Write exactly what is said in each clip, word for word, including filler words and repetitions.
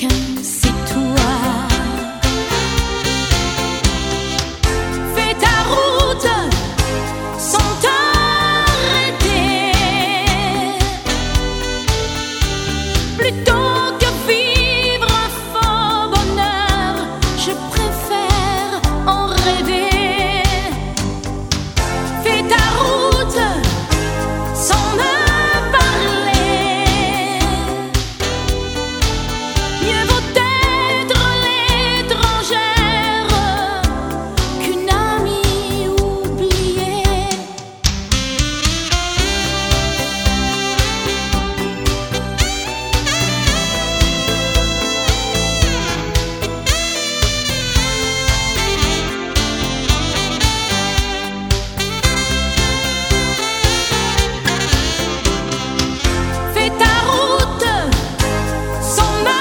quelqu'un, c'est toi. Fais ta route sans t'arrêter, plutôt que vivre un faux bonheur, je préfère en rêver. Fais ta route sans me parler, mieux vaut être l'étrangère qu'une amie oubliée. Fais ta route sans me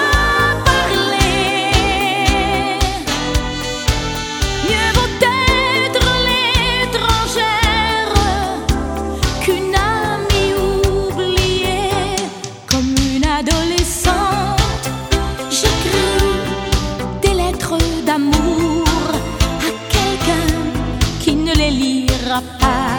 parler, mieux vaut être l'étrangère qu'une amie oubliée. Comme une adolescente, j'écris des lettres d'amour à quelqu'un qui ne les lira pas.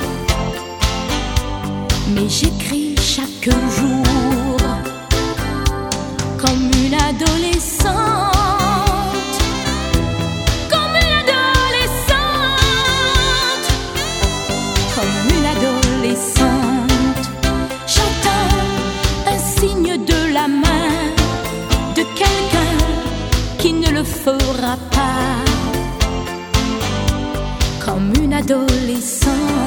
Mais j'écris chaque jour comme une adolescente, comme une adolescente, comme une adolescente. J'attends un signe de la main de quelqu'un qui ne le fera pas, comme une adolescente.